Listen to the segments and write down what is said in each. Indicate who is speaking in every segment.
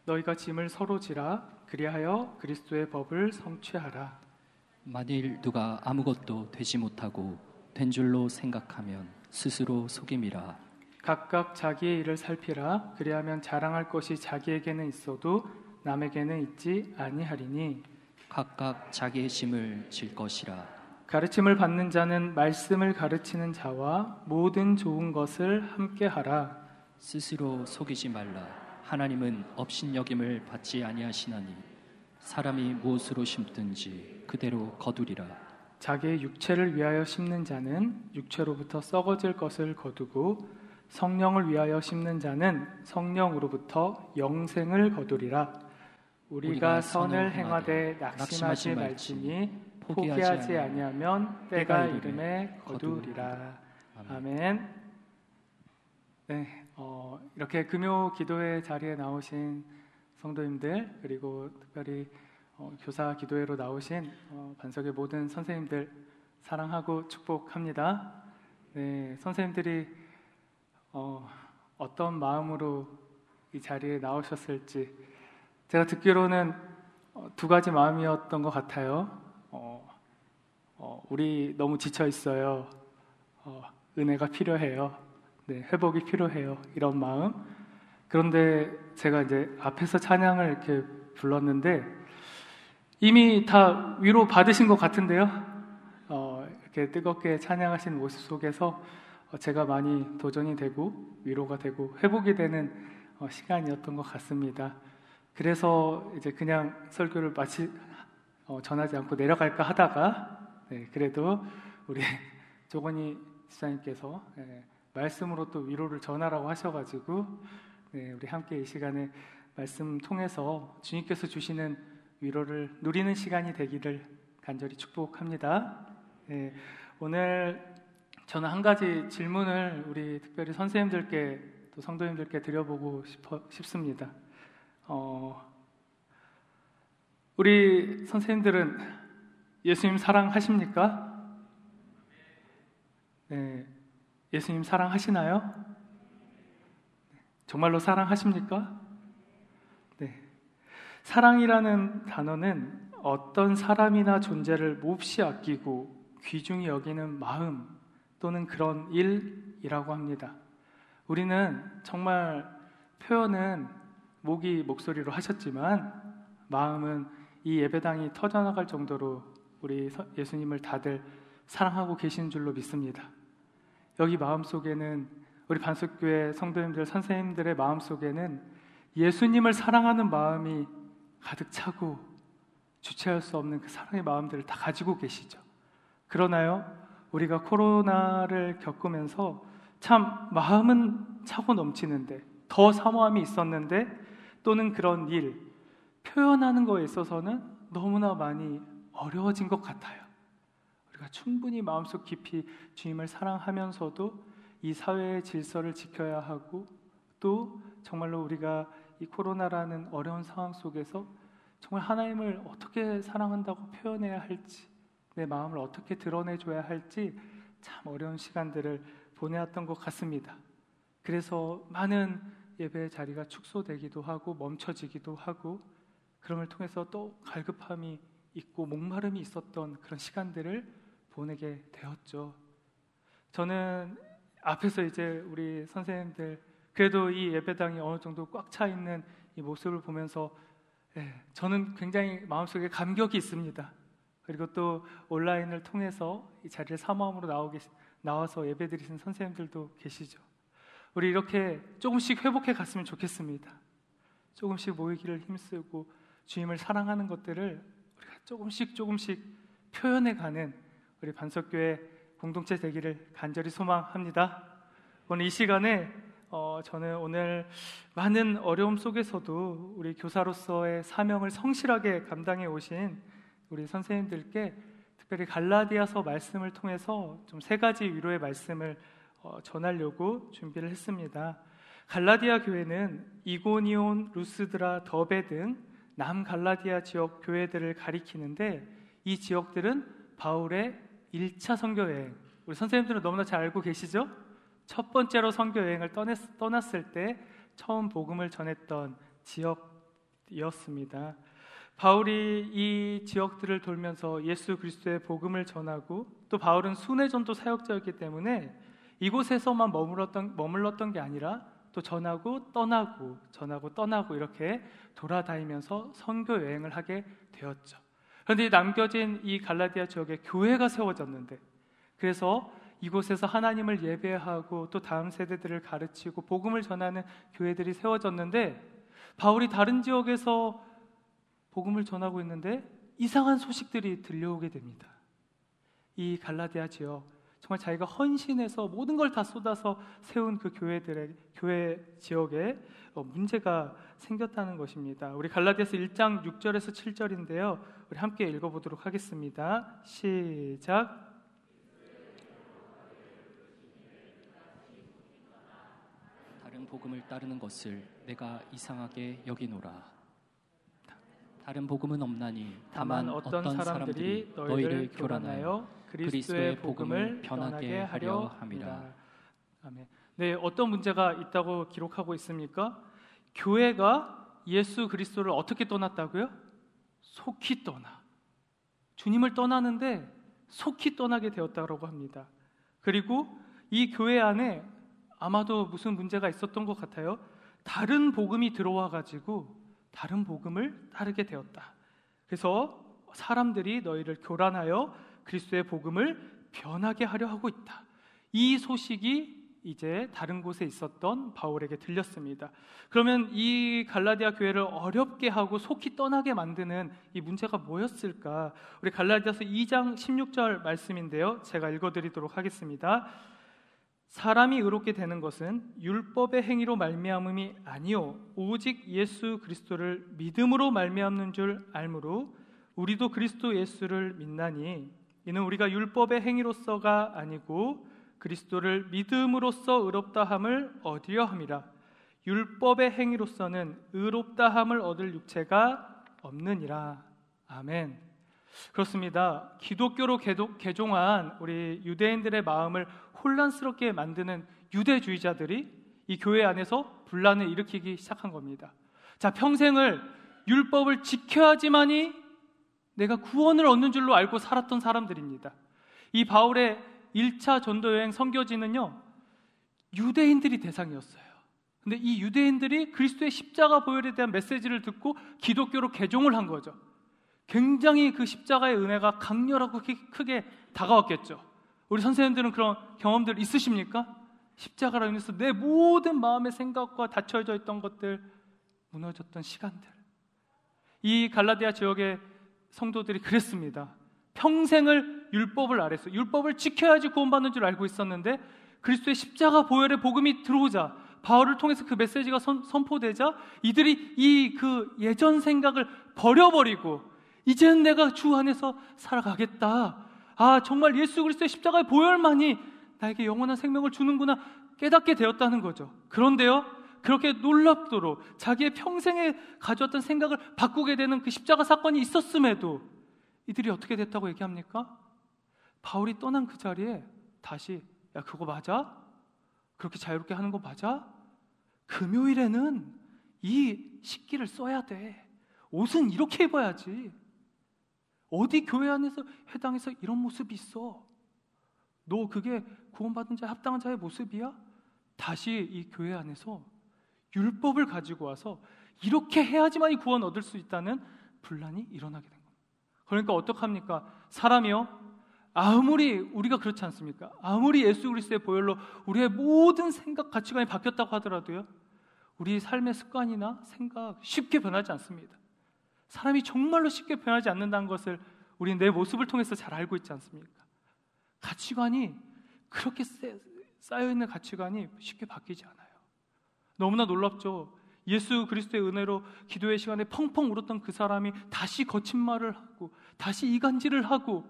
Speaker 1: 너희가 짐을 서로 지라. 그리하여 그리스도의 법을 성취하라.
Speaker 2: 만일 누가 아무것도 되지 못하고 된 줄로 생각하면 스스로 속임이라.
Speaker 1: 각각 자기의 일을 살피라. 그리하면 자랑할 것이 자기에게는 있어도 남에게는 있지 아니하리니
Speaker 2: 각각 자기의 짐을 질 것이라.
Speaker 1: 가르침을 받는 자는 말씀을 가르치는 자와 모든 좋은 것을 함께 하라.
Speaker 2: 스스로 속이지 말라. 하나님은 업신여김을 받지 아니하시나니 사람이 무엇으로 심든지 그대로 거두리라.
Speaker 1: 자기의 육체를 위하여 심는 자는 육체로부터 썩어질 것을 거두고 성령을 위하여 심는 자는 성령으로부터 영생을 거두리라. 우리가 선을 행하되 낙심하지 말지니 포기하지 아니하면 때가 이름에 거두리라. 아멘. 네, 이렇게 금요 기도회 자리에 나오신 성도님들, 그리고 특별히 교사 기도회로 나오신 반석의 모든 선생님들 사랑하고 축복합니다. 네, 선생님들이 어떤 마음으로 이 자리에 나오셨을지 제가 듣기로는 두 가지 마음이었던 것 같아요. 우리 너무 지쳐 있어요. 은혜가 필요해요. 네, 회복이 필요해요. 이런 마음. 그런데 제가 이제 앞에서 찬양을 이렇게 불렀는데 이미 다 위로 받으신 것 같은데요. 이렇게 뜨겁게 찬양하신 모습 속에서 제가 많이 도전이 되고 위로가 되고 회복이 되는 시간이었던 것 같습니다. 그래서 이제 그냥 설교를 마치 전하지 않고 내려갈까 하다가 그래도 우리 조건희 집사님께서 말씀으로 또 위로를 전하라고 하셔가지고 우리 함께 이 시간에 말씀 통해서 주님께서 주시는 위로를 누리는 시간이 되기를 간절히 축복합니다. 오늘 저는 한 가지 질문을 우리 특별히 선생님들께 또 성도님들께 드려보고 싶습니다. 우리 선생님들은 예수님 사랑하십니까? 네, 예수님 사랑하시나요? 정말로 사랑하십니까? 네. 사랑이라는 단어는 어떤 사람이나 존재를 몹시 아끼고 귀중히 여기는 마음 또는 그런 일이라고 합니다. 우리는 정말 표현은 목소리로 하셨지만 마음은 이 예배당이 터져나갈 정도로 우리 예수님을 다들 사랑하고 계신 줄로 믿습니다. 여기 마음속에는 우리 반석교회 성도님들, 선생님들의 마음속에는 예수님을 사랑하는 마음이 가득 차고 주체할 수 없는 그 사랑의 마음들을 다 가지고 계시죠. 그러나요? 우리가 코로나를 겪으면서 참 마음은 차고 넘치는데 더 사모함이 있었는데 또는 그런 일 표현하는 거에 있어서는 너무나 많이 어려워진 것 같아요. 우리가 충분히 마음속 깊이 주님을 사랑하면서도 이 사회의 질서를 지켜야 하고 또 정말로 우리가 이 코로나라는 어려운 상황 속에서 정말 하나님을 어떻게 사랑한다고 표현해야 할지 내 마음을 어떻게 드러내줘야 할지 참 어려운 시간들을 보내왔던 것 같습니다. 그래서 많은 예배 자리가 축소되기도 하고 멈춰지기도 하고 그럼을 통해서 또 갈급함이 있고 목마름이 있었던 그런 시간들을 보내게 되었죠. 저는 앞에서 이제 우리 선생님들 그래도 이 예배당이 어느 정도 꽉 차 있는 이 모습을 보면서 저는 굉장히 마음속에 감격이 있습니다. 그리고 또 온라인을 통해서 이 자리에 사모함으로 나와서 예배드리신 선생님들도 계시죠. 우리 이렇게 조금씩 회복해 갔으면 좋겠습니다. 조금씩 모이기를 힘쓰고 주님을 사랑하는 것들을 우리가 조금씩 표현해가는 우리 반석교회 공동체 되기를 간절히 소망합니다. 오늘 이 시간에 저는 오늘 많은 어려움 속에서도 우리 교사로서의 사명을 성실하게 감당해 오신 우리 선생님들께 특별히 갈라디아서 말씀을 통해서 좀 세 가지 위로의 말씀을 전하려고 준비를 했습니다. 갈라디아 교회는 이고니온, 루스드라, 더베 등 남갈라디아 지역 교회들을 가리키는데 이 지역들은 바울의 1차 선교여행, 우리 선생님들은 너무나 잘 알고 계시죠? 첫 번째로 선교여행을 떠났을 때 처음 복음을 전했던 이었습니다. 바울이 이 지역들을 돌면서 예수 그리스도의 복음을 전하고, 또 바울은 순회전도 사역자였기 때문에 이곳에서만 머물렀던 게 아니라 또 전하고 떠나고 이렇게 돌아다니면서 선교 여행을 하게 되었죠. 그런데 남겨진 이 갈라디아 지역에 교회가 세워졌는데, 그래서 이곳에서 하나님을 예배하고 또 다음 세대들을 가르치고 복음을 전하는 교회들이 세워졌는데, 바울이 다른 지역에서 복음을 전하고 있는데 이상한 소식들이 들려오게 됩니다. 이 갈라디아 지역, 정말 자기가 헌신해서 모든 걸 다 쏟아서 세운 그 교회 지역에 문제가 생겼다는 것입니다. 우리 갈라디아서 1장 6절에서 7절인데요. 우리 함께 읽어보도록 하겠습니다. 시작.
Speaker 2: 다른 복음을 따르는 것을 내가 이상하게 여기노라. 다른 복음은 없나니 다만 어떤 사람들이 너희를 교란하여 그리스도의 복음을 변하게 하려 함이라.
Speaker 1: 아멘. 네, 어떤 문제가 있다고 기록하고 있습니까? 교회가 예수 그리스도를 어떻게 떠났다고요? 속히 떠나. 주님을 떠나는데 속히 떠나게 되었다고 합니다. 그리고 이 교회 안에 아마도 무슨 문제가 있었던 것 같아요. 다른 복음이 들어와 가지고 다른 복음을 따르게 되었다. 그래서 사람들이 너희를 교란하여 그리스도의 복음을 변하게 하려 하고 있다. 이 소식이 이제 다른 곳에 있었던 바울에게 들렸습니다. 그러면 이 갈라디아 교회를 어렵게 하고 속히 떠나게 만드는 이 문제가 뭐였을까? 우리 갈라디아서 2장 16절 말씀인데요, 제가 읽어드리도록 하겠습니다. 사람이 의롭게 되는 것은 율법의 행위로 말미암음이 아니요 오직 예수 그리스도를 믿음으로 말미암는 줄 알므로 우리도 그리스도 예수를 믿나니 이는 우리가 율법의 행위로서가 아니고 그리스도를 믿음으로써 의롭다함을 얻으려 함이라. 율법의 행위로서는 의롭다함을 얻을 육체가 없느니라. 아멘. 그렇습니다. 기독교로 개종한 우리 유대인들의 마음을 혼란스럽게 만드는 유대주의자들이 이 교회 안에서 분란을 일으키기 시작한 겁니다. 자, 평생을 율법을 지켜야지만이 내가 구원을 얻는 줄로 알고 살았던 사람들입니다. 이 바울의 1차 전도여행 선교지는요, 유대인들이 대상이었어요. 근데 이 유대인들이 그리스도의 십자가 보혈에 대한 메시지를 듣고 기독교로 개종을 한 거죠. 굉장히 그 십자가의 은혜가 강렬하고 크게 다가왔겠죠. 우리 선생님들은 그런 경험들 있으십니까? 십자가로 인해서 내 모든 마음의 생각과 닫혀져 있던 것들 무너졌던 시간들. 이 갈라디아 지역의 성도들이 그랬습니다. 평생을 율법을 아래서 율법을 지켜야지 구원받는 줄 알고 있었는데 그리스도의 십자가 보혈의 복음이 들어오자, 바울을 통해서 그 메시지가 선포되자 이들이 이 그 예전 생각을 버려버리고 이제는 내가 주 안에서 살아가겠다. 아, 정말 예수 그리스도의 십자가의 보혈만이 나에게 영원한 생명을 주는구나 깨닫게 되었다는 거죠. 그런데요, 그렇게 놀랍도록 자기의 평생에 가져왔던 생각을 바꾸게 되는 그 십자가 사건이 있었음에도 이들이 어떻게 됐다고 얘기합니까? 바울이 떠난 그 자리에 다시, 야, 그거 맞아? 그렇게 자유롭게 하는 거 맞아? 금요일에는 이 식기를 써야 돼. 옷은 이렇게 입어야지. 어디 교회 안에서 회당에서 이런 모습이 있어? 너 그게 구원받은 자, 합당한 자의 모습이야? 다시 이 교회 안에서 율법을 가지고 와서 이렇게 해야지만 이 구원 얻을 수 있다는 분란이 일어나게 된 겁니다. 그러니까 어떡합니까? 사람이요, 아무리 우리가 그렇지 않습니까? 아무리 예수 그리스도의 보혈로 우리의 모든 생각, 가치관이 바뀌었다고 하더라도요, 우리 삶의 습관이나 생각 쉽게 변하지 않습니다. 사람이 정말로 쉽게 변하지 않는다는 것을 우리는 내 모습을 통해서 잘 알고 있지 않습니까? 가치관이 그렇게 쌓여있는 가치관이 쉽게 바뀌지 않아요. 너무나 놀랍죠. 예수 그리스도의 은혜로 기도의 시간에 펑펑 울었던 그 사람이 다시 거친 말을 하고 다시 이간질을 하고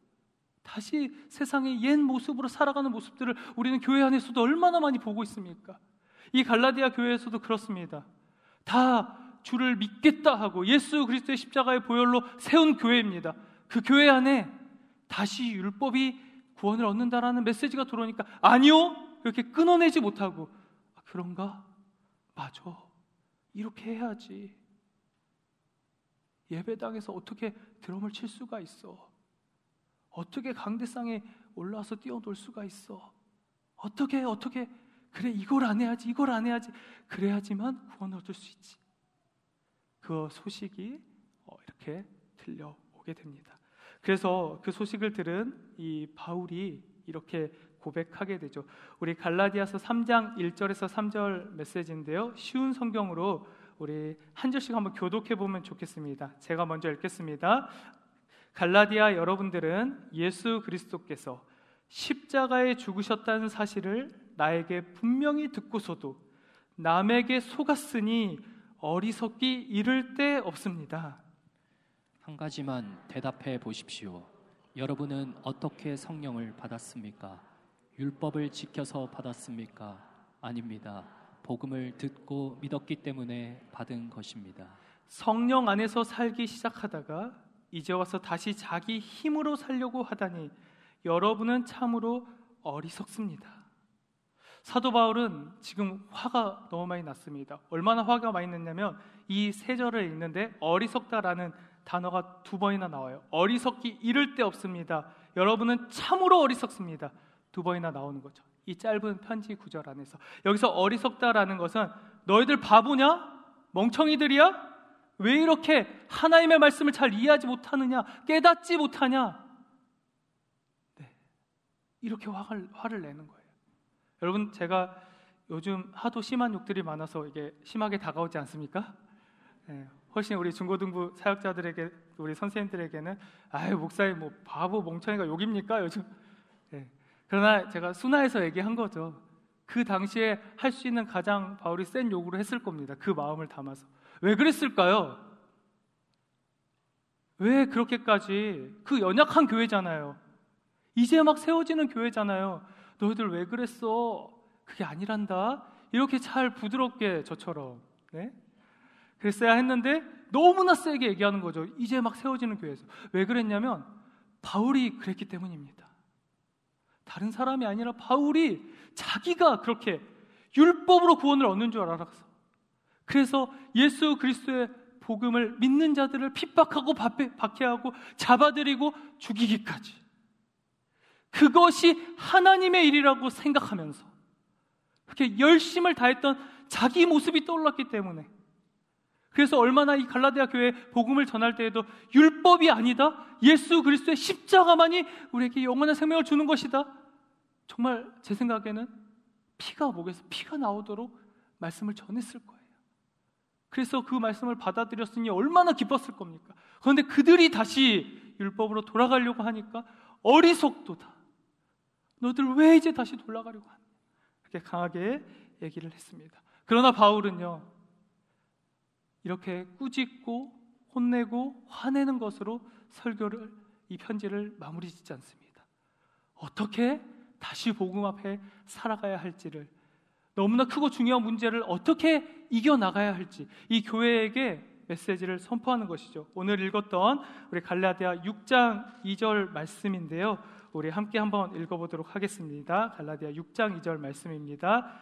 Speaker 1: 다시 세상의 옛 모습으로 살아가는 모습들을 우리는 교회 안에서도 얼마나 많이 보고 있습니까? 이 갈라디아 교회에서도 그렇습니다. 다 주를 믿겠다 하고 예수 그리스도의 십자가의 보혈로 세운 교회입니다. 그 교회 안에 다시 율법이 구원을 얻는다라는 메시지가 들어오니까 아니요, 이렇게 끊어내지 못하고, 아, 그런가? 맞아, 이렇게 해야지. 예배당에서 어떻게 드럼을 칠 수가 있어? 어떻게 강대상에 올라와서 뛰어놀 수가 있어? 어떻게 그래, 이걸 안 해야지. 그래야지만 구원을 얻을 수 있지. 그 소식이 이렇게 들려오게 됩니다. 그래서 그 소식을 들은 이 바울이 이렇게 고백하게 되죠. 우리 갈라디아서 3장 1절에서 3절 메시지인데요, 쉬운 성경으로 우리 한 절씩 한번 교독해 보면 좋겠습니다. 제가 먼저 읽겠습니다. 갈라디아 여러분들은 예수 그리스도께서 십자가에 죽으셨다는 사실을 나에게 분명히 듣고서도 남에게 속았으니 어리석기 이를 데 없습니다.
Speaker 2: 한 가지만 대답해 보십시오. 여러분은 어떻게 성령을 받았습니까? 율법을 지켜서 받았습니까? 아닙니다. 복음을 듣고 믿었기 때문에 받은 것입니다.
Speaker 1: 성령 안에서 살기 시작하다가 이제 와서 다시 자기 힘으로 살려고 하다니 여러분은 참으로 어리석습니다. 사도 바울은 지금 화가 너무 많이 났습니다. 얼마나 화가 많이 났냐면 이 세 절을 읽는데 어리석다라는 단어가 2번이나 나와요. 어리석기 이를 데 없습니다. 여러분은 참으로 어리석습니다. 2번이나 나오는 거죠. 이 짧은 편지 구절 안에서. 여기서 어리석다라는 것은 너희들 바보냐? 멍청이들이야? 왜 이렇게 하나님의 말씀을 잘 이해하지 못하느냐? 깨닫지 못하냐? 네, 이렇게 화를 내는 거예요. 여러분, 제가 요즘 하도 심한 욕들이 많아서 이게 심하게 다가오지 않습니까? 네, 훨씬 우리 중고등부 사역자들에게, 우리 선생님들에게는 아유, 목사님 뭐 바보 멍청이가 욕입니까 요즘? 네. 그러나 제가 순화해서 얘기한 거죠. 그 당시에 할 수 있는 가장 바울이 센 욕으로 했을 겁니다. 그 마음을 담아서. 왜 그랬을까요? 왜 그렇게까지? 그 연약한 교회잖아요. 이제 막 세워지는 교회잖아요. 너희들 왜 그랬어? 그게 아니란다. 이렇게 잘 부드럽게 저처럼, 네? 그랬어야 했는데 너무나 세게 얘기하는 거죠. 이제 막 세워지는 교회에서. 왜 그랬냐면 바울이 그랬기 때문입니다. 다른 사람이 아니라 바울이 자기가 그렇게 율법으로 구원을 얻는 줄 알아서, 그래서 예수 그리스도의 복음을 믿는 자들을 핍박하고 박해하고 잡아들이고 죽이기까지, 그것이 하나님의 일이라고 생각하면서 그렇게 열심을 다했던 자기 모습이 떠올랐기 때문에, 그래서 얼마나 이 갈라디아 교회에 복음을 전할 때에도 율법이 아니다, 예수 그리스도의 십자가만이 우리에게 영원한 생명을 주는 것이다, 정말 제 생각에는 피가 목에서 피가 나오도록 말씀을 전했을 거예요. 그래서 그 말씀을 받아들였으니 얼마나 기뻤을 겁니까? 그런데 그들이 다시 율법으로 돌아가려고 하니까 어리석도다, 너들 왜 이제 다시 돌아가려고 하냐, 그렇게 강하게 얘기를 했습니다. 그러나 바울은요, 이렇게 꾸짖고 혼내고 화내는 것으로 설교를, 이 편지를 마무리 짓지 않습니다. 어떻게 다시 복음 앞에 살아가야 할지를, 너무나 크고 중요한 문제를 어떻게 이겨나가야 할지 이 교회에게 메시지를 선포하는 것이죠. 오늘 읽었던 우리 갈라디아 6장 2절 말씀인데요, 우리 함께 한번 읽어보도록 하겠습니다. 갈라디아 6장 2절 말씀입니다.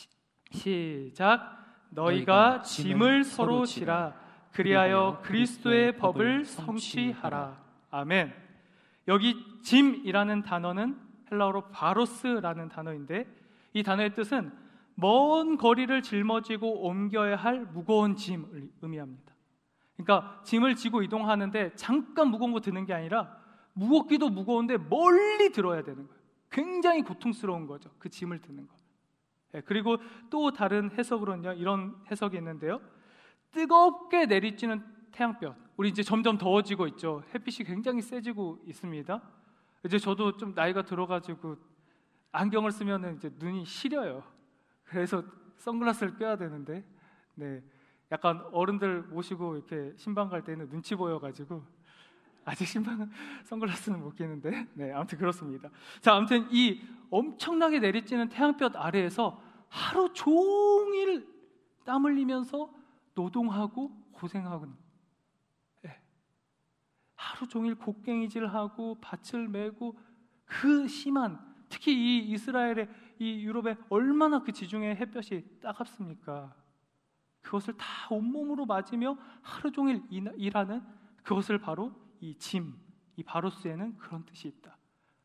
Speaker 1: 시작. 너희가 짐을 서로 지라, 그리하여 그리스도의 법을 성취하라. 아멘. 여기 짐이라는 단어는 헬라어로 바로스라는 단어인데, 이 단어의 뜻은 먼 거리를 짊어지고 옮겨야 할 무거운 짐을 의미합니다. 그러니까 짐을 지고 이동하는데 잠깐 무거운 거 드는 게 아니라 무겁기도 무거운데 멀리 들어야 되는 거예요. 굉장히 고통스러운 거죠, 그 짐을 드는 거. 그리고 또 다른 해석으로는요, 이런 해석이 있는데요, 뜨겁게 내리쬐는 태양볕. 우리 이제 점점 더워지고 있죠. 햇빛이 굉장히 세지고 있습니다. 이제 저도 좀 나이가 들어가지고 안경을 쓰면 이제 눈이 시려요. 그래서 선글라스를 껴야 되는데, 네, 약간 어른들 모시고 이렇게 신방 갈 때는 눈치 보여가지고 아직 신방은 선글라스는 못 끼는데, 네, 아무튼 그렇습니다. 자, 아무튼 이 엄청나게 내리쬐는 태양볕 아래에서 하루 종일 땀 흘리면서 노동하고 고생하고, 네, 하루 종일 곡괭이질하고 밭을 메고, 그 심한, 특히 이 이스라엘의, 이 유럽에 얼마나 그 지중해 햇볕이 따갑습니까? 그것을 다 온몸으로 맞으며 하루 종일 일하는 그것을 바로 이 짐, 이 바로스에는 그런 뜻이 있다.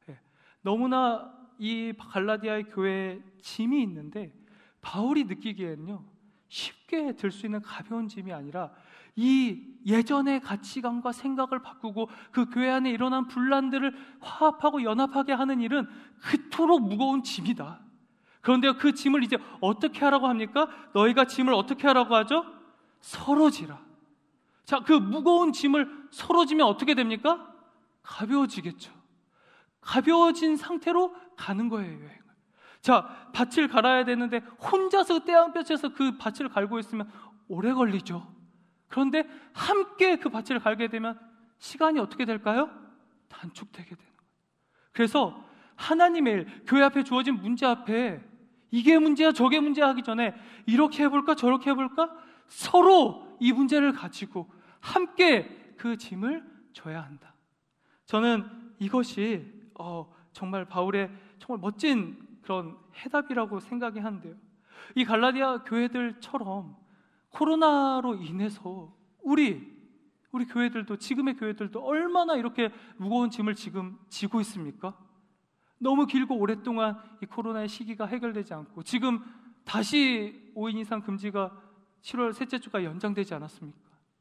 Speaker 1: 너무나 이 갈라디아의 교회에 짐이 있는데 바울이 느끼기에는요, 쉽게 들 수 있는 가벼운 짐이 아니라 이 예전의 가치관과 생각을 바꾸고 그 교회 안에 일어난 분란들을 화합하고 연합하게 하는 일은 그토록 무거운 짐이다. 그런데 그 짐을 이제 어떻게 하라고 합니까? 너희가 짐을 어떻게 하라고 하죠? 서로 지라. 자, 그 무거운 짐을 서로 지면 어떻게 됩니까? 가벼워지겠죠. 가벼워진 상태로 가는 거예요, 여행을. 자, 밭을 갈아야 되는데 혼자서 떼양볕에서 그 밭을 갈고 있으면 오래 걸리죠. 그런데 함께 그 밭을 갈게 되면 시간이 어떻게 될까요? 단축되게 되는 거예요. 그래서 하나님의 일, 교회 앞에 주어진 문제 앞에 이게 문제야 저게 문제야 하기 전에 이렇게 해볼까 저렇게 해볼까 서로 이 문제를 가지고 함께 그 짐을 져야 한다. 저는 이것이 정말 바울의 정말 멋진 그런 해답이라고 생각이 하는데요. 이 갈라디아 교회들처럼 코로나로 인해서 우리 교회들도, 지금의 교회들도 얼마나 이렇게 무거운 짐을 지금 지고 있습니까? 너무 길고 오랫동안 이 코로나의 시기가 해결되지 않고 지금 다시 5인 이상 금지가 7월 셋째 주가 연장되지 않았습니까?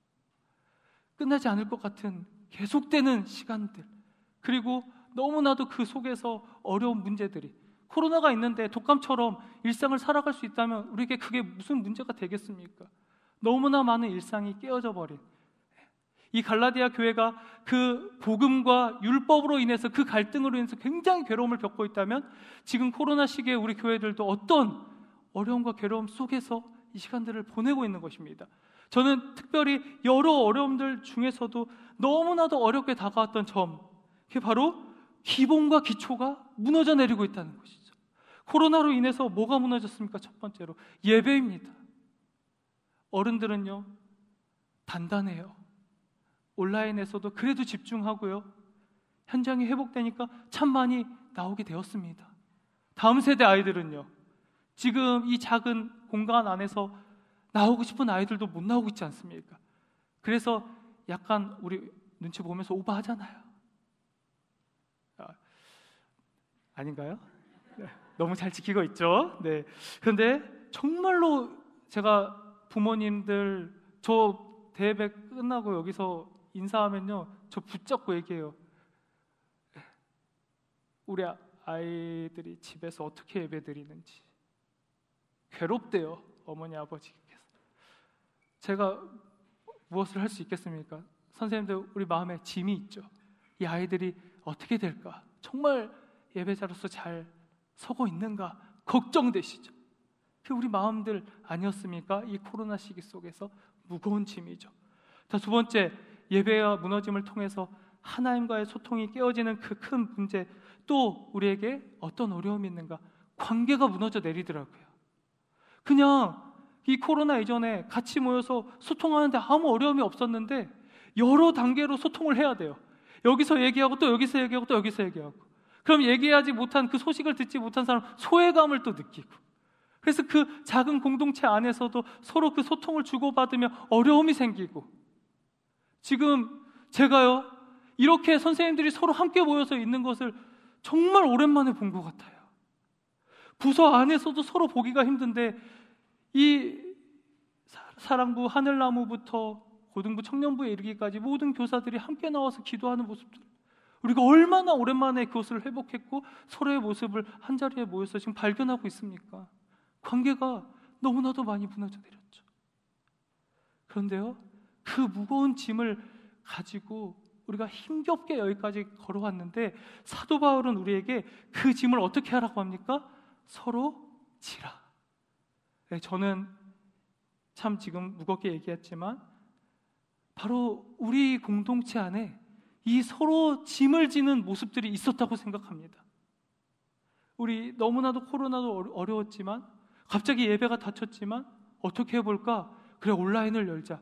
Speaker 1: 끝나지 않을 것 같은 계속되는 시간들, 그리고 너무나도 그 속에서 어려운 문제들이, 코로나가 있는데 독감처럼 일상을 살아갈 수 있다면 우리에게 그게 무슨 문제가 되겠습니까? 너무나 많은 일상이 깨어져 버린 이 갈라디아 교회가 그 복음과 율법으로 인해서 그 갈등으로 인해서 굉장히 괴로움을 겪고 있다면 지금 코로나 시기에 우리 교회들도 어떤 어려움과 괴로움 속에서 이 시간들을 보내고 있는 것입니다. 저는 특별히 여러 어려움들 중에서도 너무나도 어렵게 다가왔던 점, 그게 바로 기본과 기초가 무너져 내리고 있다는 것이죠. 코로나로 인해서 뭐가 무너졌습니까? 첫 번째로 예배입니다. 어른들은요, 단단해요. 온라인에서도 그래도 집중하고요, 현장이 회복되니까 참 많이 나오게 되었습니다. 다음 세대 아이들은요, 지금 이 작은 공간 안에서 나오고 싶은 아이들도 못 나오고 있지 않습니까? 그래서 약간 우리 눈치 보면서 오버하잖아요. 아닌가요? 네, 너무 잘 지키고 있죠. 네. 그런데 정말로 제가 부모님들 저 대회 끝나고 여기서 인사하면요, 저 붙잡고 얘기해요. 우리 아이들이 집에서 어떻게 예배드리는지 괴롭대요, 어머니 아버지께서. 제가 무엇을 할 수 있겠습니까? 선생님들, 우리 마음에 짐이 있죠. 이 아이들이 어떻게 될까? 정말 예배자로서 잘 서고 있는가 걱정되시죠. 그게 우리 마음들 아니었습니까? 이 코로나 시기 속에서 무거운 짐이죠. 두 번째, 예배와 무너짐을 통해서 하나님과의 소통이 깨어지는 그 큰 문제, 또 우리에게 어떤 어려움이 있는가? 관계가 무너져 내리더라고요. 그냥 이 코로나 이전에 같이 모여서 소통하는데 아무 어려움이 없었는데 여러 단계로 소통을 해야 돼요. 여기서 얘기하고 또 여기서 얘기하고 또 여기서 얘기하고, 그럼 얘기하지 못한, 그 소식을 듣지 못한 사람 소외감을 또 느끼고, 그래서 그 작은 공동체 안에서도 서로 그 소통을 주고받으며 어려움이 생기고, 지금 제가요, 이렇게 선생님들이 서로 함께 모여서 있는 것을 정말 오랜만에 본 것 같아요. 부서 안에서도 서로 보기가 힘든데 이 사랑부, 하늘나무부터 고등부, 청년부에 이르기까지 모든 교사들이 함께 나와서 기도하는 모습들, 우리가 얼마나 오랜만에 그것을 회복했고 서로의 모습을 한자리에 모여서 지금 발견하고 있습니까? 관계가 너무나도 많이 무너져 내렸죠. 그런데요, 그 무거운 짐을 가지고 우리가 힘겹게 여기까지 걸어왔는데 사도 바울은 우리에게 그 짐을 어떻게 하라고 합니까? 서로 지라. 네, 저는 참 지금 무겁게 얘기했지만 바로 우리 공동체 안에 이 서로 짐을 지는 모습들이 있었다고 생각합니다. 우리 너무나도 코로나도 어려웠지만 갑자기 예배가 닫혔지만 어떻게 해볼까? 그래, 온라인을 열자.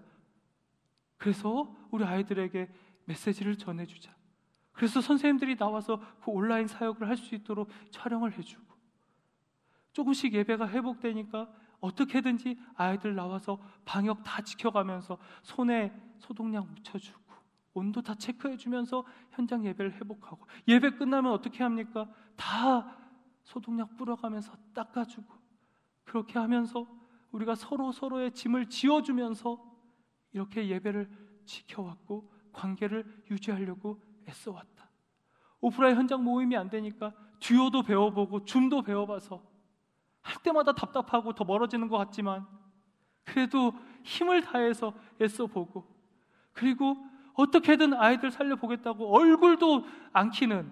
Speaker 1: 그래서 우리 아이들에게 메시지를 전해주자. 그래서 선생님들이 나와서 그 온라인 사역을 할 수 있도록 촬영을 해주고, 조금씩 예배가 회복되니까 어떻게든지 아이들 나와서 방역 다 지켜가면서 손에 소독약 묻혀주고 온도 다 체크해주면서 현장 예배를 회복하고, 예배 끝나면 어떻게 합니까? 다 소독약 뿌려가면서 닦아주고, 그렇게 하면서 우리가 서로의 짐을 지어주면서 이렇게 예배를 지켜왔고 관계를 유지하려고 애써왔다. 오프라인 현장 모임이 안 되니까 듀오도 배워보고 줌도 배워봐서 할 때마다 답답하고 더 멀어지는 것 같지만 그래도 힘을 다해서 애써보고, 그리고 어떻게든 아이들 살려보겠다고 얼굴도 안 키는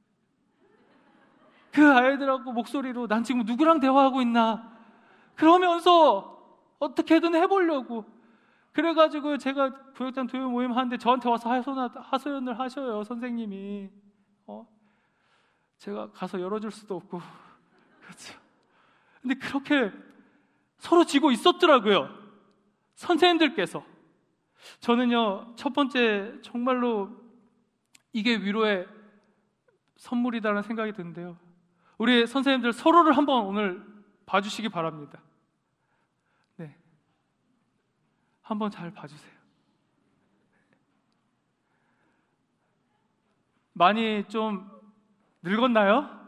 Speaker 1: 그 아이들하고 목소리로 난 지금 누구랑 대화하고 있나 그러면서 어떻게든 해보려고, 그래가지고 제가 구역장 교육 모임 하는데 저한테 와서 하소연을 하셔요. 선생님이 제가 가서 열어줄 수도 없고 그렇죠. 근데 그렇게 서로 지고 있었더라고요, 선생님들께서. 저는요, 첫 번째 정말로 이게 위로의 선물이다라는 생각이 드는데요, 우리 선생님들 서로를 한번 오늘 봐주시기 바랍니다. 네, 한번 잘 봐주세요. 많이 좀 늙었나요?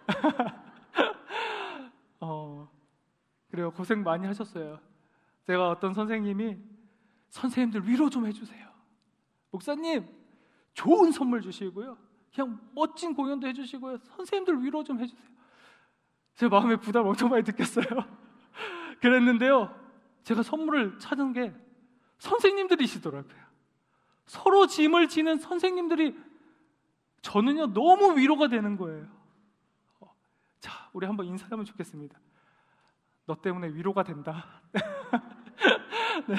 Speaker 1: 그래요. 고생 많이 하셨어요. 제가 어떤 선생님이 선생님들 위로 좀 해주세요. 목사님 좋은 선물 주시고요, 그냥 멋진 공연도 해주시고요, 선생님들 위로 좀 해주세요. 제 마음에 부담 엄청 많이 느꼈어요. 그랬는데요, 제가 선물을 찾은 게 선생님들이시더라고요. 서로 짐을 지는 선생님들이 저는요 너무 위로가 되는 거예요. 자, 우리 한번 인사하면 좋겠습니다. 너 때문에 위로가 된다. 네.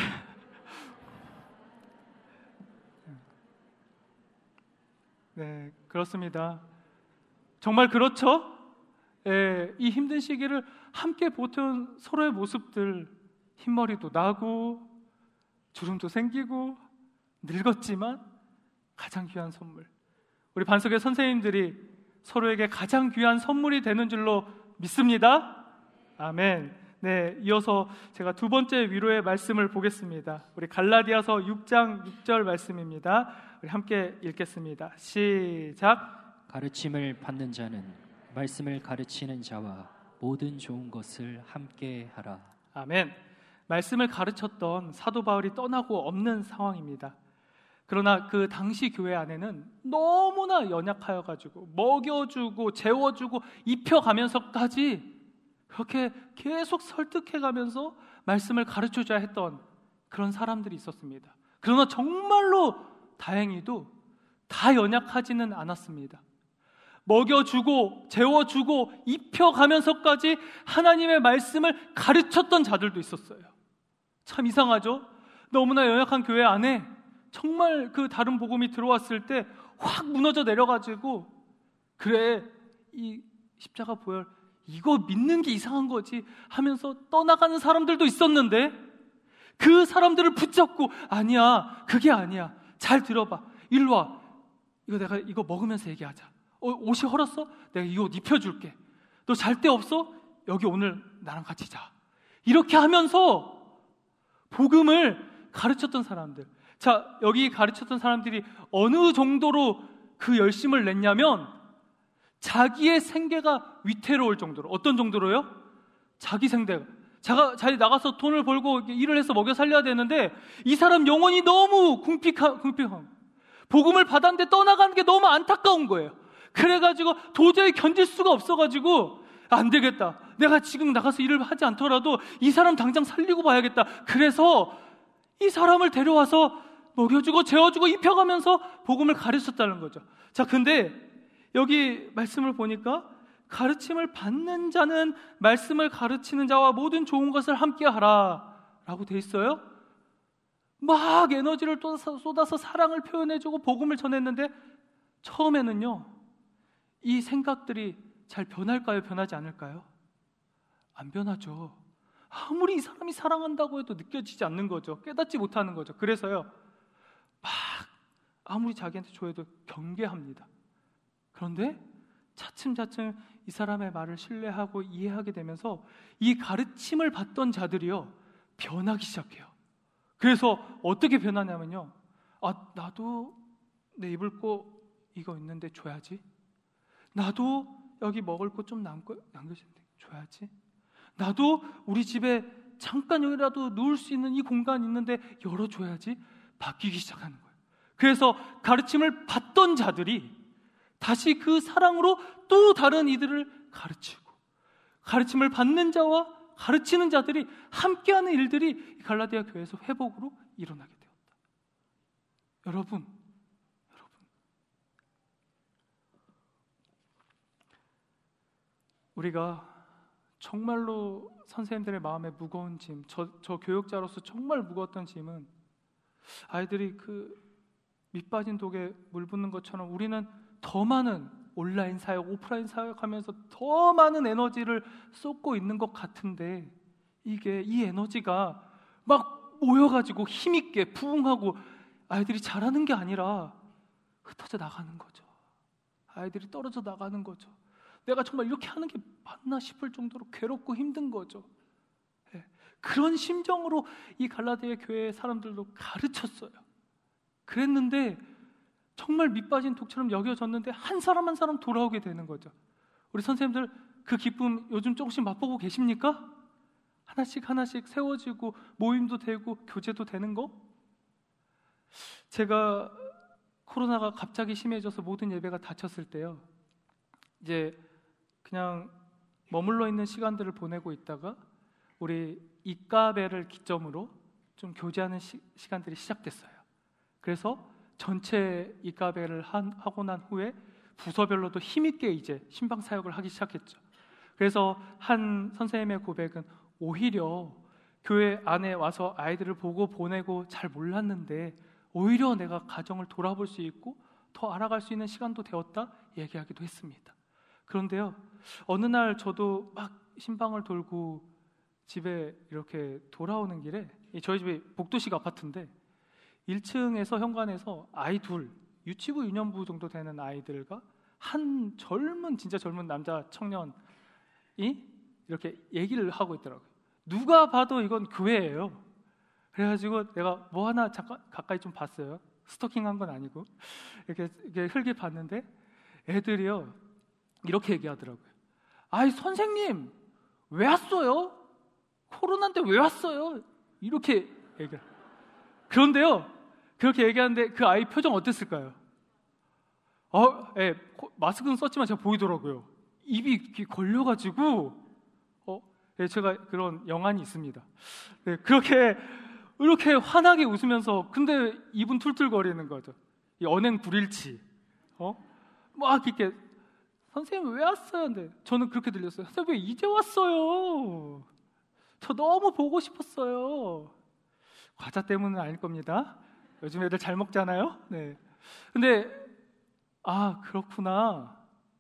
Speaker 1: 네, 그렇습니다. 정말 그렇죠? 예, 이 힘든 시기를 함께 버텨온 서로의 모습들, 흰머리도 나고 주름도 생기고 늙었지만 가장 귀한 선물, 우리 반석의 선생님들이 서로에게 가장 귀한 선물이 되는 줄로 믿습니다. 아멘. 네, 이어서 제가 두 번째 위로의 말씀을 보겠습니다. 우리 갈라디아서 6장 6절 말씀입니다. 우리 함께 읽겠습니다. 시작.
Speaker 2: 가르침을 받는 자는 말씀을 가르치는 자와 모든 좋은 것을 함께 하라.
Speaker 1: 아멘. 말씀을 가르쳤던 사도 바울이 떠나고 없는 상황입니다. 그러나 그 당시 교회 안에는 너무나 연약하여가지고 먹여주고 재워주고 입혀가면서까지 그렇게 계속 설득해가면서 말씀을 가르쳐줘야 했던 그런 사람들이 있었습니다. 그러나 정말로 다행히도 다 연약하지는 않았습니다. 먹여주고 재워주고 입혀가면서까지 하나님의 말씀을 가르쳤던 자들도 있었어요. 참 이상하죠? 너무나 연약한 교회 안에 정말 그 다른 복음이 들어왔을 때 확 무너져 내려가지고, 그래 이 십자가 보혈 이거 믿는 게 이상한 거지 하면서 떠나가는 사람들도 있었는데, 그 사람들을 붙잡고 아니야, 그게 아니야, 잘 들어봐, 일로 와, 이거 내가 이거 먹으면서 얘기하자. 옷이 헐었어? 내가 이 옷 입혀줄게. 너 잘 데 없어? 여기 오늘 나랑 같이 자. 이렇게 하면서 복음을 가르쳤던 사람들. 자, 여기 가르쳤던 사람들이 어느 정도로 그 열심을 냈냐면 자기의 생계가 위태로울 정도로. 어떤 정도로요? 자기 생계가. 자기 나가서 돈을 벌고 일을 해서 먹여 살려야 되는데 이 사람 영혼이 너무 궁핍함. 복음을 받았는데 떠나가는 게 너무 안타까운 거예요. 그래가지고 도저히 견딜 수가 없어가지고 안 되겠다, 내가 지금 나가서 일을 하지 않더라도 이 사람 당장 살리고 봐야겠다. 그래서 이 사람을 데려와서 먹여주고 재워주고 입혀가면서 복음을 가르쳤다는 거죠. 자, 근데 여기 말씀을 보니까 가르침을 받는 자는 말씀을 가르치는 자와 모든 좋은 것을 함께 하라 라고 돼 있어요. 막 에너지를 쏟아서 사랑을 표현해주고 복음을 전했는데 처음에는요, 이 생각들이 잘 변할까요? 변하지 않을까요? 안 변하죠. 아무리 이 사람이 사랑한다고 해도 느껴지지 않는 거죠. 깨닫지 못하는 거죠. 그래서요, 막 아무리 자기한테 좋아해도 경계합니다. 그런데 차츰차츰 이 사람의 말을 신뢰하고 이해하게 되면서 이 가르침을 받던 자들이요 변하기 시작해요. 그래서 어떻게 변하냐면요, 나도 내 입을 거 이거 있는데 줘야지. 나도 여기 먹을 거 좀 남겨진데 줘야지. 나도 우리 집에 잠깐 여기라도 누울 수 있는 이 공간 있는데 열어줘야지. 바뀌기 시작하는 거예요. 그래서 가르침을 받던 자들이 다시 그 사랑으로 또 다른 이들을 가르치고, 가르침을 받는 자와 가르치는 자들이 함께하는 일들이 갈라디아 교회에서 회복으로 일어나게 되었다. 여러분, 우리가 정말로 선생님들의 마음에 무거운 짐, 저 교육자로서 정말 무거웠던 짐은 아이들이 그 밑빠진 독에 물 붓는 것처럼 우리는 더 많은 온라인 사역, 오프라인 사역하면서 더 많은 에너지를 쏟고 있는 것 같은데, 이 에너지가 막 모여가지고 힘있게 부흥하고 아이들이 잘하는 게 아니라 흩어져 나가는 거죠. 아이들이 떨어져 나가는 거죠. 내가 정말 이렇게 하는 게 맞나 싶을 정도로 괴롭고 힘든 거죠. 그런 심정으로 이 갈라디아 교회의 사람들도 가르쳤어요. 그랬는데 정말 밑빠진 독처럼 여겨졌는데 한 사람 한 사람 돌아오게 되는 거죠. 우리 선생님들 그 기쁨 요즘 조금씩 맛보고 계십니까? 하나씩 세워지고 모임도 되고 교제도 되는 거? 제가 코로나가 갑자기 심해져서 모든 예배가 닫혔을 때요, 이제 그냥 머물러 있는 시간들을 보내고 있다가 우리 이카벨을 기점으로 좀 교제하는 시간들이 시작됐어요. 그래서 전체 이카벨을 하고 난 후에 부서별로도 힘있게 이제 신방 사역을 하기 시작했죠. 그래서 한 선생님의 고백은 오히려 교회 안에 와서 아이들을 보고 보내고 잘 몰랐는데 오히려 내가 가정을 돌아볼 수 있고 더 알아갈 수 있는 시간도 되었다 얘기하기도 했습니다. 그런데요, 어느 날 저도 막 신방을 돌고 집에 이렇게 돌아오는 길에, 저희 집이 복도식 아파트인데 1층에서 현관에서 아이 둘, 유치부 유년부 정도 되는 아이들과 한 진짜 젊은 남자 청년이 이렇게 얘기를 하고 있더라고요. 누가 봐도 이건 교회예요. 그래가지고 내가 뭐 하나 잠깐 가까이 좀 봤어요. 스토킹한 건 아니고 이렇게 흘게 봤는데 애들이요 이렇게 얘기하더라고요. 아이 선생님 왜 왔어요? 코로나인데 왜 왔어요? 이렇게 얘기해요. 그런데요, 그렇게 얘기하는데 그 아이 표정 어땠을까요? 마스크는 썼지만 제가 보이더라고요. 입이 걸려가지고 제가 그런 영안이 있습니다. 이렇게 환하게 웃으면서 근데 입은 툴툴거리는 거죠. 이 언행 불일치. 막 이렇게 선생님 왜 왔어요? 근데 저는 그렇게 들렸어요. 선생님 왜 이제 왔어요? 저 너무 보고 싶었어요. 과자 때문은 아닐 겁니다. 요즘 애들 잘 먹잖아요. 네. 근데 그렇구나.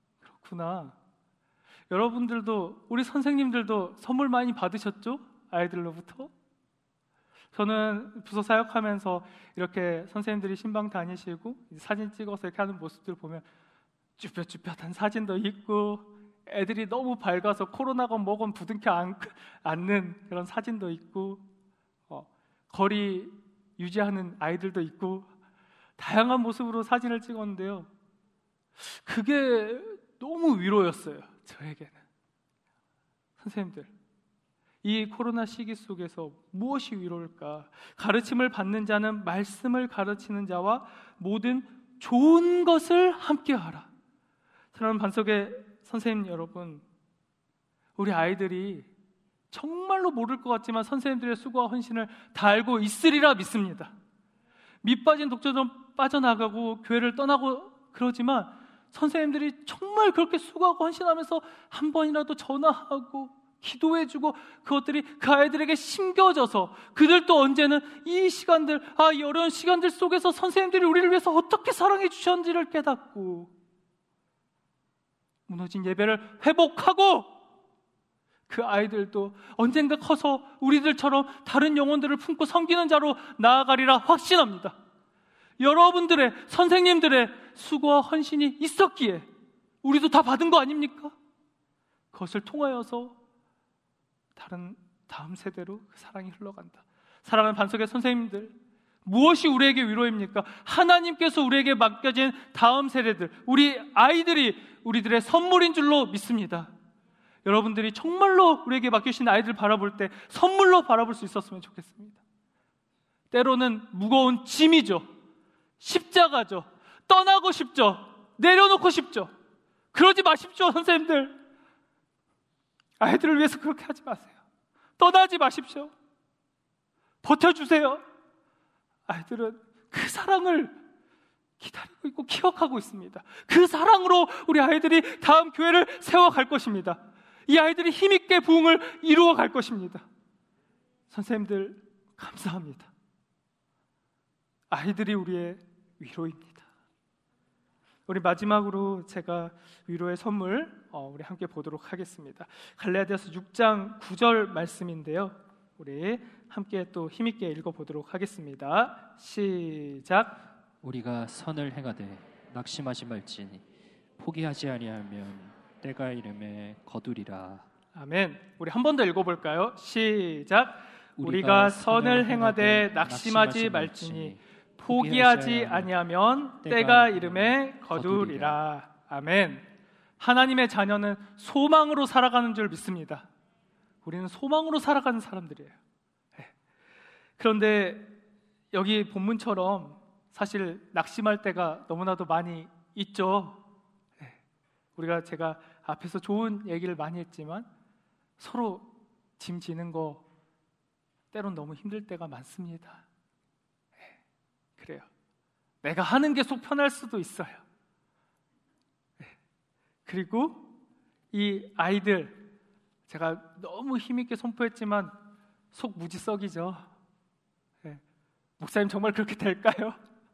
Speaker 1: 여러분들도 우리 선생님들도 선물 많이 받으셨죠? 아이들로부터? 저는 부서 사역하면서 이렇게 선생님들이 신방 다니시고 사진 찍어서 이렇게 하는 모습들 보면 쭈뼛쭈뼛한 사진도 있고 애들이 너무 밝아서 코로나건 뭐건 부둥켜 안는 그런 사진도 있고 거리 유지하는 아이들도 있고 다양한 모습으로 사진을 찍었는데요, 그게 너무 위로였어요. 저에게는. 선생님들, 이 코로나 시기 속에서 무엇이 위로일까? 가르침을 받는 자는 말씀을 가르치는 자와 모든 좋은 것을 함께하라. 사랑하는 반석의 선생님 여러분, 우리 아이들이 정말로 모를 것 같지만 선생님들의 수고와 헌신을 다 알고 있으리라 믿습니다. 밑빠진 독처럼 빠져나가고 교회를 떠나고 그러지만 선생님들이 정말 그렇게 수고하고 헌신하면서 한 번이라도 전화하고 기도해주고 그것들이 그 아이들에게 심겨져서 그들도 언제는 이 시간들, 이 어려운 시간들 속에서 선생님들이 우리를 위해서 어떻게 사랑해 주셨는지를 깨닫고 무너진 예배를 회복하고 그 아이들도 언젠가 커서 우리들처럼 다른 영혼들을 품고 섬기는 자로 나아가리라 확신합니다. 여러분들의 선생님들의 수고와 헌신이 있었기에 우리도 다 받은 거 아닙니까? 그것을 통하여서 다음 세대로 그 사랑이 흘러간다. 사랑하는 반석의 선생님들, 무엇이 우리에게 위로입니까? 하나님께서 우리에게 맡겨진 다음 세대들, 우리 아이들이 우리들의 선물인 줄로 믿습니다. 여러분들이 정말로 우리에게 맡기신 아이들 바라볼 때 선물로 바라볼 수 있었으면 좋겠습니다. 때로는 무거운 짐이죠. 십자가죠. 떠나고 싶죠. 내려놓고 싶죠. 그러지 마십시오, 선생님들. 아이들을 위해서 그렇게 하지 마세요. 떠나지 마십시오. 버텨주세요. 아이들은 그 사랑을 기다리고 있고 기억하고 있습니다. 그 사랑으로 우리 아이들이 다음 교회를 세워갈 것입니다. 이 아이들이 힘있게 부흥을 이루어갈 것입니다. 선생님들 감사합니다. 아이들이 우리의 위로입니다. 우리 마지막으로 제가 위로의 선물 우리 함께 보도록 하겠습니다. 갈라디아서 6장 9절 말씀인데요. 우리 함께 또 힘있게 읽어보도록 하겠습니다. 시작.
Speaker 2: 우리가 선을 행하되 낙심하지 말지니 포기하지 아니하면 때가 이름에 거두리라.
Speaker 1: 아멘. 우리 한 번 더 읽어볼까요? 시작. 우리가 선을 행하되 낙심하지 말지니 포기하지 아니하면 때가 이름에 거두리라. 아멘. 하나님의 자녀는 소망으로 살아가는 줄 믿습니다. 우리는 소망으로 살아가는 사람들이에요. 그런데 여기 본문처럼 사실 낙심할 때가 너무나도 많이 있죠. 제가 앞에서 좋은 얘기를 많이 했지만 서로 짐 지는 거 때론 너무 힘들 때가 많습니다. 그래요. 내가 하는 게 속 편할 수도 있어요. 그리고 이 아이들, 제가 너무 힘있게 선포했지만 속 무지 썩이죠. 목사님 정말 그렇게 될까요?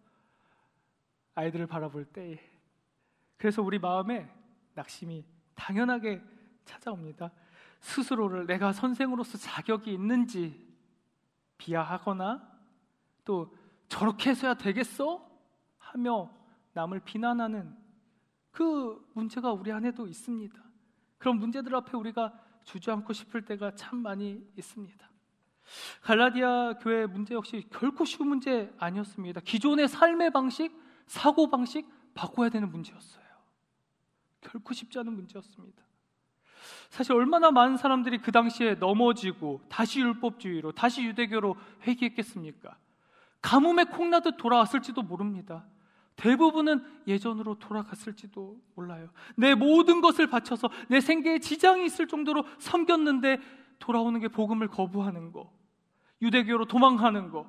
Speaker 1: 아이들을 바라볼 때에. 그래서 우리 마음에 낙심이 당연하게 찾아옵니다. 스스로를 내가 선생으로서 자격이 있는지 비하하거나 또 저렇게 해서야 되겠어? 하며 남을 비난하는 그 문제가 우리 안에도 있습니다. 그런 문제들 앞에 우리가 주저앉고 싶을 때가 참 많이 있습니다. 갈라디아 교회의 문제 역시 결코 쉬운 문제 아니었습니다. 기존의 삶의 방식, 사고 방식 바꿔야 되는 문제였어요. 결코 쉽지 않은 문제였습니다. 사실 얼마나 많은 사람들이 그 당시에 넘어지고 다시 율법주의로, 다시 유대교로 회귀했겠습니까? 가뭄에 콩나듯 돌아왔을지도 모릅니다. 대부분은 예전으로 돌아갔을지도 몰라요. 내 모든 것을 바쳐서 내 생계에 지장이 있을 정도로 섬겼는데 돌아오는 게 복음을 거부하는 거, 유대교로 도망가는 거,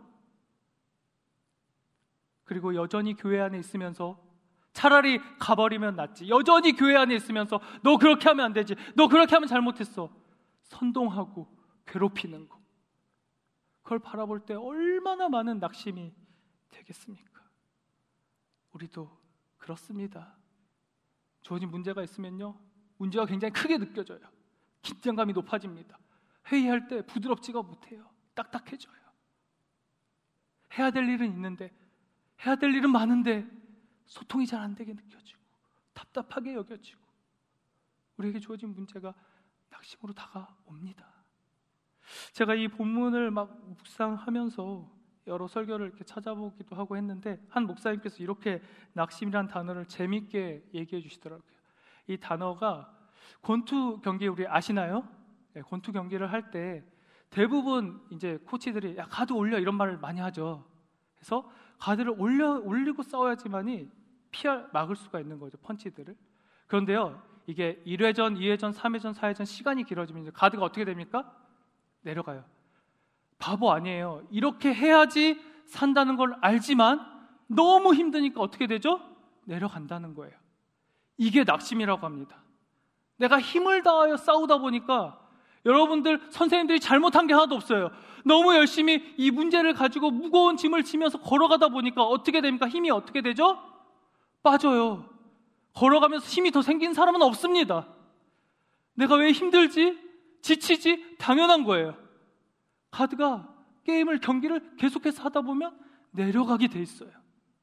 Speaker 1: 그리고 여전히 교회 안에 있으면서 차라리 가버리면 낫지, 여전히 교회 안에 있으면서 너 그렇게 하면 안 되지, 너 그렇게 하면 잘못했어, 선동하고 괴롭히는 거, 그걸 바라볼 때 얼마나 많은 낙심이 되겠습니까? 우리도 그렇습니다. 주어진 문제가 있으면요, 문제가 굉장히 크게 느껴져요. 긴장감이 높아집니다. 회의할 때 부드럽지가 못해요. 딱딱해져요. 해야 될 일은 있는데, 해야 될 일은 많은데 소통이 잘 안 되게 느껴지고 답답하게 여겨지고, 우리에게 주어진 문제가 낙심으로 다가옵니다. 제가 이 본문을 막 묵상하면서 여러 설교를 이렇게 찾아보기도 하고 했는데, 한 목사님께서 이렇게 낙심이란 단어를 재밌게 얘기해 주시더라고요. 이 단어가 권투 경기, 우리 아시나요? 네, 권투 경기를 할 때 대부분 이제 코치들이 야, 가드 올려, 이런 말을 많이 하죠. 그래서 가드를 올리고 싸워야지만이 막을 수가 있는 거죠, 펀치들을. 그런데요, 이게 1회전, 2회전, 3회전, 4회전 시간이 길어지면 이제 가드가 어떻게 됩니까? 내려가요. 바보 아니에요. 이렇게 해야지 산다는 걸 알지만 너무 힘드니까 어떻게 되죠? 내려간다는 거예요. 이게 낙심이라고 합니다. 내가 힘을 다하여 싸우다 보니까, 여러분들 선생님들이 잘못한 게 하나도 없어요. 너무 열심히 이 문제를 가지고 무거운 짐을 지면서 걸어가다 보니까 어떻게 됩니까? 힘이 어떻게 되죠? 빠져요. 걸어가면서 힘이 더 생긴 사람은 없습니다. 내가 왜 힘들지? 지치지? 당연한 거예요. 가드가 경기를 계속해서 하다 보면 내려가게 돼 있어요.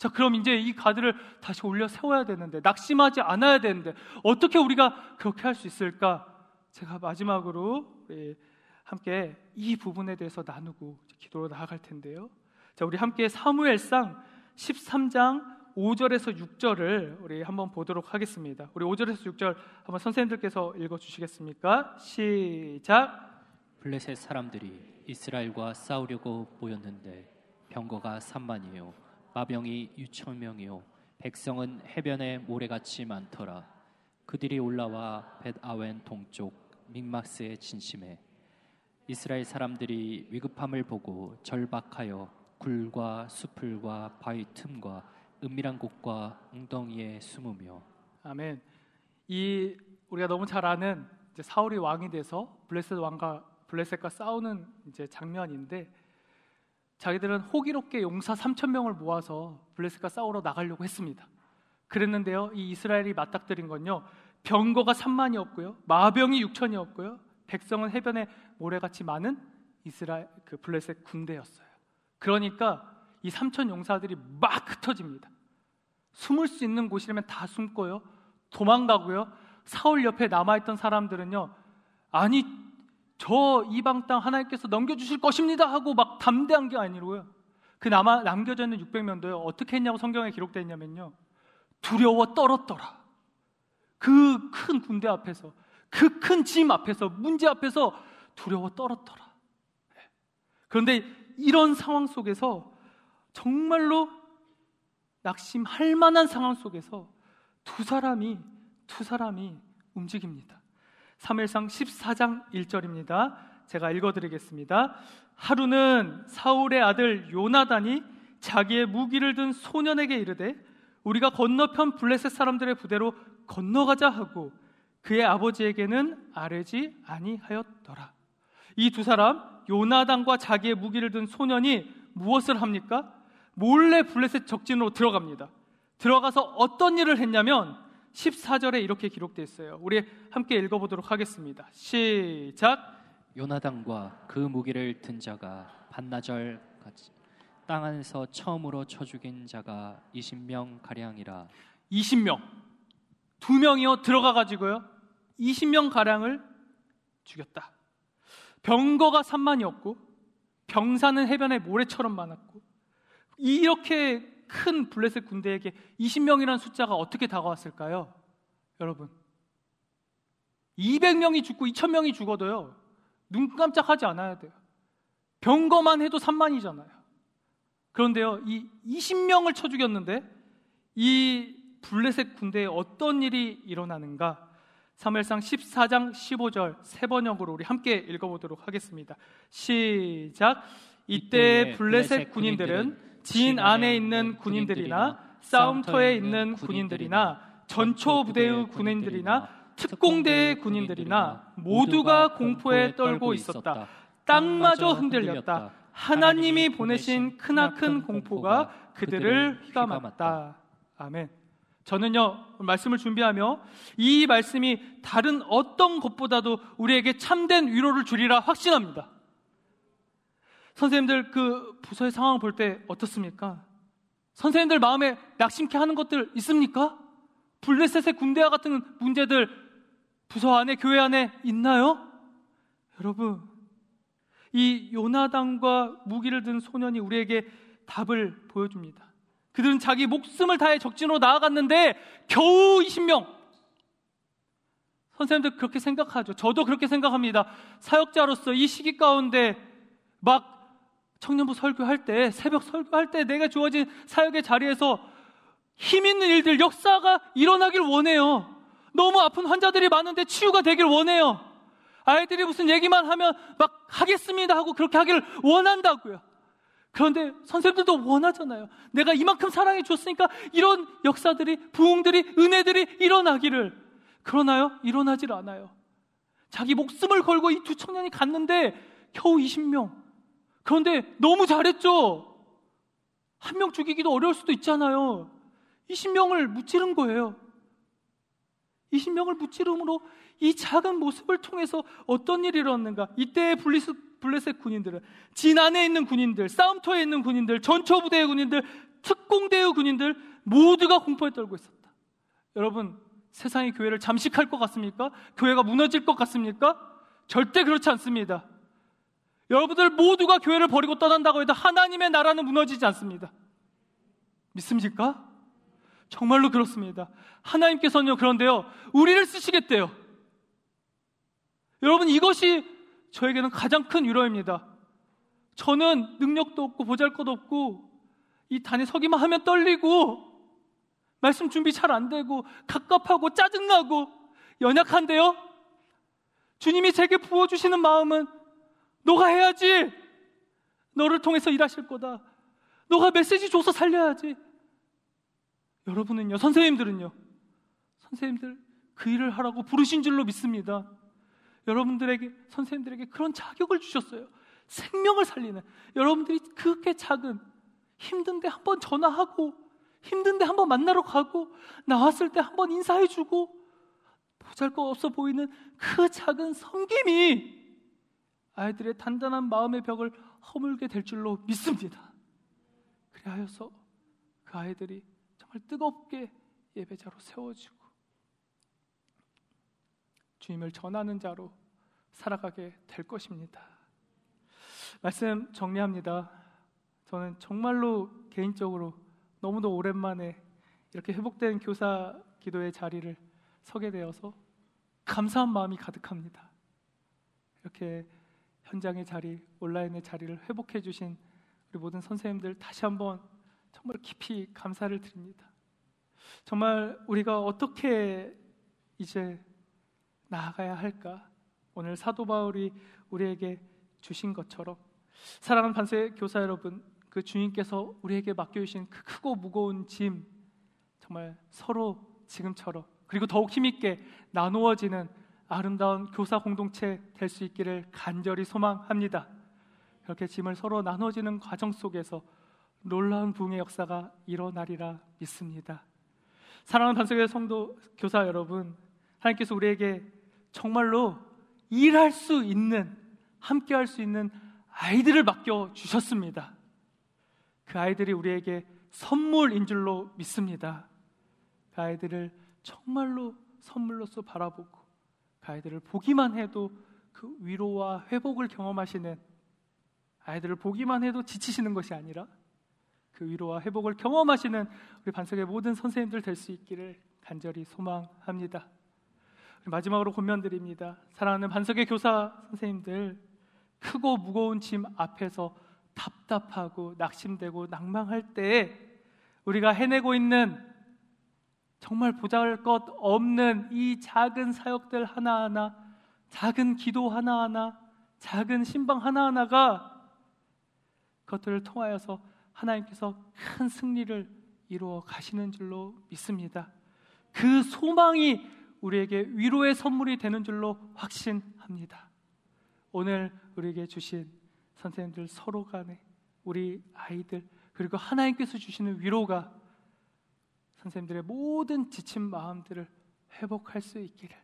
Speaker 1: 자, 그럼 이제 이 가드를 다시 올려 세워야 되는데, 낙심하지 않아야 되는데 어떻게 우리가 그렇게 할 수 있을까? 제가 마지막으로 함께 이 부분에 대해서 나누고 기도로 나아갈 텐데요. 자, 우리 함께 사무엘상 13장 5절에서 6절을 우리 한번 보도록 하겠습니다. 우리 5절에서 6절 한번 선생님들께서 읽어주시겠습니까? 시작.
Speaker 2: 블레셋 사람들이 이스라엘과 싸우려고 모였는데 병거가 3만이요 마병이 6,000명이요 백성은 해변에 모래같이 많더라. 그들이 올라와 벳아웬 동쪽 믹마스에 진심해 이스라엘 사람들이 위급함을 보고 절박하여 굴과 수풀과 바위 틈과 은밀한 곳과 웅덩이에 숨으며.
Speaker 1: 아멘. 이 우리가 너무 잘 아는 이제 사울이 왕이 돼서 블레셋과 싸우는 이제 장면인데, 자기들은 호기롭게 용사 3,000명을 모아서 블레셋과 싸우러 나가려고 했습니다. 그랬는데요, 이 이스라엘이 맞닥뜨린 건요, 병거가 3만이었고요, 마병이 6,000이었고요, 백성은 해변에 모래같이 많은 이스라엘 블레셋 군대였어요. 그러니까 이 3,000 용사들이 막 흩어집니다. 숨을 수 있는 곳이라면 다 숨고요, 도망가고요. 사울 옆에 남아있던 사람들은요, 아니 저 이방 땅 하나님께서 넘겨주실 것입니다 하고 막 담대한 게 아니고요, 그 남겨져 있는 600명도요 어떻게 했냐고 성경에 기록되어 있냐면요, 두려워 떨었더라. 그 큰 군대 앞에서, 그 큰 짐 앞에서, 문제 앞에서 두려워 떨었더라. 그런데 이런 상황 속에서, 정말로 낙심할 만한 상황 속에서 두 사람이 움직입니다. 사무엘상 14장 1절입니다. 제가 읽어드리겠습니다. 하루는 사울의 아들 요나단이 자기의 무기를 든 소년에게 이르되 우리가 건너편 블레셋 사람들의 부대로 건너가자 하고 그의 아버지에게는 아뢰지 아니하였더라. 이 두 사람, 요나단과 자기의 무기를 든 소년이 무엇을 합니까? 몰래 블레셋 적진으로 들어갑니다. 들어가서 어떤 일을 했냐면 14절에 이렇게 기록되어 있어요. 우리 함께 읽어보도록 하겠습니다. 시작.
Speaker 2: 요나단과 그 무기를 든 자가 반나절 같이 땅 안에서 처음으로 쳐 죽인 자가 20명 가량이라.
Speaker 1: 20명, 2명이요 들어가가지고요 20명 가량을 죽였다. 병거가 3만이었고 병사는 해변에 모래처럼 많았고, 이렇게 큰 블레셋 군대에게 20명이라는 숫자가 어떻게 다가왔을까요? 여러분, 200명이 죽고 2,000명이 죽어도요 눈 깜짝하지 않아야 돼요. 병거만 해도 3만이잖아요. 그런데요, 이 20명을 쳐 죽였는데 이 블레셋 군대에 어떤 일이 일어나는가? 사무엘상 14장 15절 세 번역으로 우리 함께 읽어보도록 하겠습니다. 시작. 이때 블레셋 군인들은 진 안에 있는 군인들이나 싸움터에 있는 군인들이나 전초 부대의 군인들이나 특공대의 군인들이나 모두가 공포에 떨고 있었다. 땅마저 흔들렸다. 하나님이 보내신 크나큰 공포가 그들을 휘감았다. 아멘. 저는요, 말씀을 준비하며 이 말씀이 다른 어떤 것보다도 우리에게 참된 위로를 주리라 확신합니다. 선생님들 그 부서의 상황을 볼 때 어떻습니까? 선생님들 마음에 낙심케 하는 것들 있습니까? 블레셋의 군대와 같은 문제들 부서 안에, 교회 안에 있나요? 여러분, 이 요나단과 무기를 든 소년이 우리에게 답을 보여줍니다. 그들은 자기 목숨을 다해 적진으로 나아갔는데 겨우 20명. 선생님들 그렇게 생각하죠. 저도 그렇게 생각합니다. 사역자로서 이 시기 가운데 막 청년부 설교할 때, 새벽 설교할 때 내가 주어진 사역의 자리에서 힘 있는 일들, 역사가 일어나길 원해요. 너무 아픈 환자들이 많은데 치유가 되길 원해요. 아이들이 무슨 얘기만 하면 막 하겠습니다 하고 그렇게 하길 원한다고요. 그런데 선생님들도 원하잖아요. 내가 이만큼 사랑해 줬으니까 이런 역사들이, 부흥들이, 은혜들이 일어나기를. 그러나요? 일어나질 않아요. 자기 목숨을 걸고 이 두 청년이 갔는데 겨우 20명. 그런데 너무 잘했죠. 한 명 죽이기도 어려울 수도 있잖아요. 20명을 무찌른 거예요. 20명을 무찌름으로 이 작은 모습을 통해서 어떤 일이 일어났는가? 이때의 블레셋 군인들은 진 안에 있는 군인들, 싸움터에 있는 군인들, 전초부대의 군인들, 특공대의 군인들 모두가 공포에 떨고 있었다. 여러분, 세상이 교회를 잠식할 것 같습니까? 교회가 무너질 것 같습니까? 절대 그렇지 않습니다. 여러분들 모두가 교회를 버리고 떠난다고 해도 하나님의 나라는 무너지지 않습니다. 믿습니까? 정말로 그렇습니다. 하나님께서는요, 그런데요, 우리를 쓰시겠대요. 여러분, 이것이 저에게는 가장 큰 위로입니다. 저는 능력도 없고 보잘것 없고 이 단에 서기만 하면 떨리고 말씀 준비 잘 안 되고 갑갑하고 짜증나고 연약한데요, 주님이 제게 부어주시는 마음은 너가 해야지. 너를 통해서 일하실 거다. 너가 메시지 줘서 살려야지. 여러분은요, 선생님들 그 일을 하라고 부르신 줄로 믿습니다. 여러분들에게, 선생님들에게 그런 자격을 주셨어요. 생명을 살리는. 여러분들이 그렇게 작은, 힘든데 한번 전화하고, 힘든데 한번 만나러 가고, 나왔을 때 한번 인사해주고, 보잘것없어 보이는 그 작은 섬김이 아이들의 단단한 마음의 벽을 허물게 될 줄로 믿습니다. 그리하여서 그 아이들이 정말 뜨겁게 예배자로 세워지고 주님을 전하는 자로 살아가게 될 것입니다. 말씀 정리합니다. 저는 정말로 개인적으로 너무도 오랜만에 이렇게 회복된 교사 기도의 자리를 서게 되어서 감사한 마음이 가득합니다. 이렇게 현장의 자리, 온라인의 자리를 회복해 주신 우리 모든 선생님들 다시 한번 정말 깊이 감사를 드립니다. 정말 우리가 어떻게 이제 나아가야 할까? 오늘 사도 바울이 우리에게 주신 것처럼, 사랑하는 반세 교사 여러분, 그 주님께서 우리에게 맡겨주신 그 크고 무거운 짐, 정말 서로 지금처럼, 그리고 더욱 힘있게 나누어지는 아름다운 교사 공동체 될 수 있기를 간절히 소망합니다. 그렇게 짐을 서로 나눠지는 과정 속에서 놀라운 부흥의 역사가 일어나리라 믿습니다. 사랑하는 반석의 성도 교사 여러분, 하나님께서 우리에게 정말로 일할 수 있는, 함께 할 수 있는 아이들을 맡겨주셨습니다. 그 아이들이 우리에게 선물인 줄로 믿습니다. 그 아이들을 정말로 선물로서 바라보고, 그 아이들을 보기만 해도 그 위로와 회복을 경험하시는, 아이들을 보기만 해도 지치시는 것이 아니라 그 위로와 회복을 경험하시는 우리 반석의 모든 선생님들 될 수 있기를 간절히 소망합니다. 마지막으로 권면드립니다. 사랑하는 반석의 교사 선생님들, 크고 무거운 짐 앞에서 답답하고 낙심되고 낭망할 때 우리가 해내고 있는 정말 보잘것 없는 이 작은 사역들 하나하나, 작은 기도 하나하나, 작은 신방 하나하나가 그것들을 통하여서 하나님께서 큰 승리를 이루어 가시는 줄로 믿습니다. 그 소망이 우리에게 위로의 선물이 되는 줄로 확신합니다. 오늘 우리에게 주신 선생님들 서로 간에, 우리 아이들, 그리고 하나님께서 주시는 위로가 선생님들의 모든 지친 마음들을 회복할 수 있기를.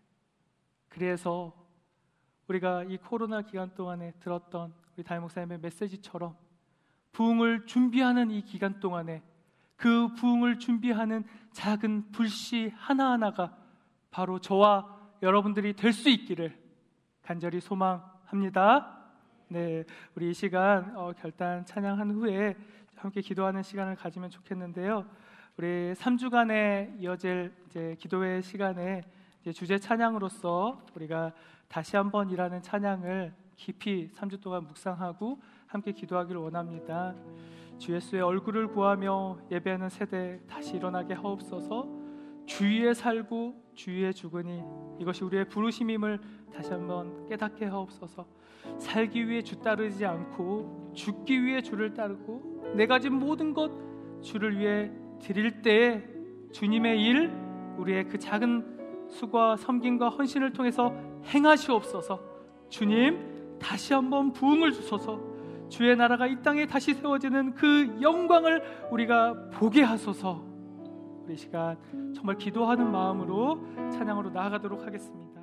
Speaker 1: 그래서 우리가 이 코로나 기간 동안에 들었던 우리 담임 목사님의 메시지처럼 부흥을 준비하는 이 기간 동안에 그 부흥을 준비하는 작은 불씨 하나하나가 바로 저와 여러분들이 될 수 있기를 간절히 소망합니다. 네, 우리 이 시간 결단 찬양한 후에 함께 기도하는 시간을 가지면 좋겠는데요. 우리 3주간에 이어질 이제 기도회 시간에 이제 주제 찬양으로서 우리가 다시 한번 일하는 찬양을 깊이 3주 동안 묵상하고 함께 기도하기를 원합니다. 주 예수의 얼굴을 구하며 예배하는 세대 다시 일어나게 하옵소서. 주위에 살고 주위에 죽으니 이것이 우리의 부르심임을 다시 한번 깨닫게 하옵소서. 살기 위해 주 따르지 않고 죽기 위해 주를 따르고 내 가진 모든 것 주를 위해 드릴 때에 주님의 일, 우리의 그 작은 수고와 섬김과 헌신을 통해서 행하시옵소서. 주님, 다시 한번 부흥을 주소서. 주의 나라가 이 땅에 다시 세워지는 그 영광을 우리가 보게 하소서. 우리 시간 정말 기도하는 마음으로 찬양으로 나아가도록 하겠습니다.